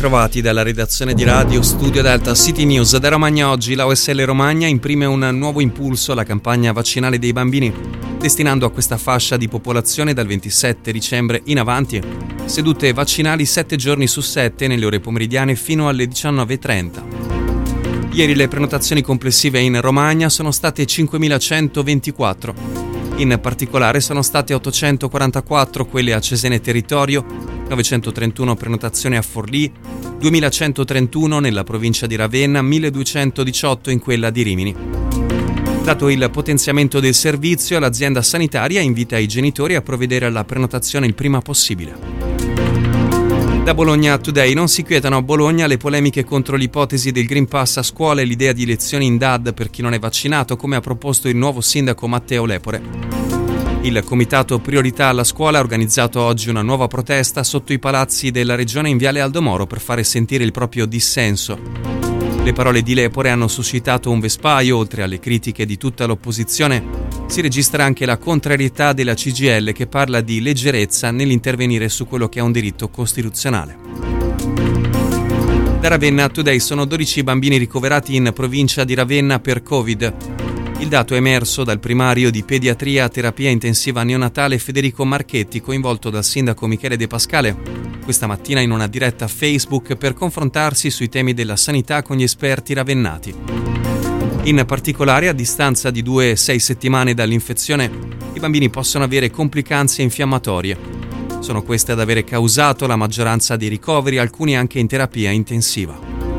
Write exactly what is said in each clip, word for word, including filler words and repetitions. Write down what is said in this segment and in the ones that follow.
ritrovati dalla redazione di Radio Studio Delta City News. Da Romagna oggi la O S L Romagna imprime un nuovo impulso alla campagna vaccinale dei bambini, destinando a questa fascia di popolazione dal ventisette dicembre in avanti sedute vaccinali sette giorni su sette nelle ore pomeridiane fino alle diciannove e trenta. Ieri le prenotazioni complessive in Romagna sono state cinquemilacentoventiquattro. In particolare sono state ottocentoquarantaquattro quelle a Cesena e Territorio, novecentotrentuno prenotazioni a Forlì, duemilacentotrentuno nella provincia di Ravenna, milleduecentodiciotto in quella di Rimini. Dato il potenziamento del servizio, l'azienda sanitaria invita i genitori a provvedere alla prenotazione il prima possibile. Da Bologna Today: non si quietano a Bologna le polemiche contro l'ipotesi del Green Pass a scuola e l'idea di lezioni in D A D per chi non è vaccinato, come ha proposto il nuovo sindaco Matteo Lepore. Il comitato Priorità alla Scuola ha organizzato oggi una nuova protesta sotto i palazzi della regione in Viale Aldo Moro per fare sentire il proprio dissenso. Le parole di Lepore hanno suscitato un vespaio. Oltre alle critiche di tutta l'opposizione, si registra anche la contrarietà della C G I L, che parla di leggerezza nell'intervenire su quello che è un diritto costituzionale. Da Ravenna Today: sono dodici bambini ricoverati in provincia di Ravenna per Covid. Il dato è emerso dal primario di pediatria terapia intensiva neonatale Federico Marchetti, coinvolto dal sindaco Michele De Pascale questa mattina in una diretta Facebook per confrontarsi sui temi della sanità con gli esperti ravennati. In particolare, a distanza di due a sei settimane dall'infezione, i bambini possono avere complicanze infiammatorie. Sono queste ad avere causato la maggioranza dei ricoveri, alcuni anche in terapia intensiva.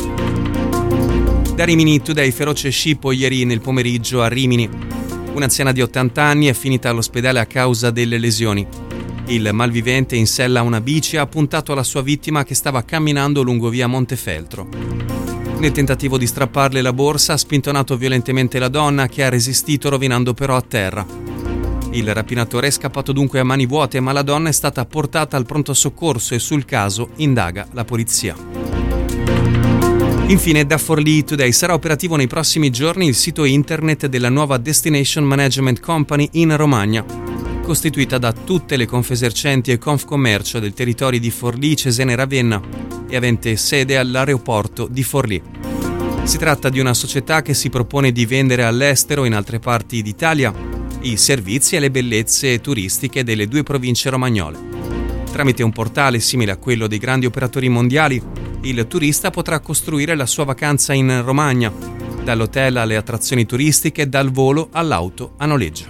Da Rimini Today: feroce scippo ieri nel pomeriggio a Rimini. Un'anziana di ottanta anni è finita all'ospedale a causa delle lesioni. Il malvivente in sella a una bici ha puntato alla sua vittima che stava camminando lungo via Montefeltro. Nel tentativo di strapparle la borsa ha spintonato violentemente la donna, che ha resistito rovinando però a terra. Il rapinatore è scappato dunque a mani vuote, ma la donna è stata portata al pronto soccorso e sul caso indaga la polizia. Infine, da Forlì Today: sarà operativo nei prossimi giorni il sito internet della nuova Destination Management Company in Romagna, costituita da tutte le Confesercenti e Confcommercio del territorio di Forlì, Cesena e Ravenna e avente sede all'aeroporto di Forlì. Si tratta di una società che si propone di vendere all'estero e in altre parti d'Italia i servizi e le bellezze turistiche delle due province romagnole. Tramite un portale simile a quello dei grandi operatori mondiali, il turista potrà costruire la sua vacanza in Romagna, dall'hotel alle attrazioni turistiche, dal volo all'auto a noleggio.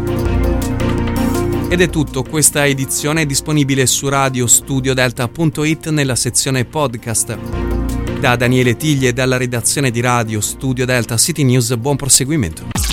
Ed è tutto, questa edizione è disponibile su radio studio delta punto it nella sezione podcast. Da Daniele Tiglie e dalla redazione di Radio Studio Delta City News, buon proseguimento.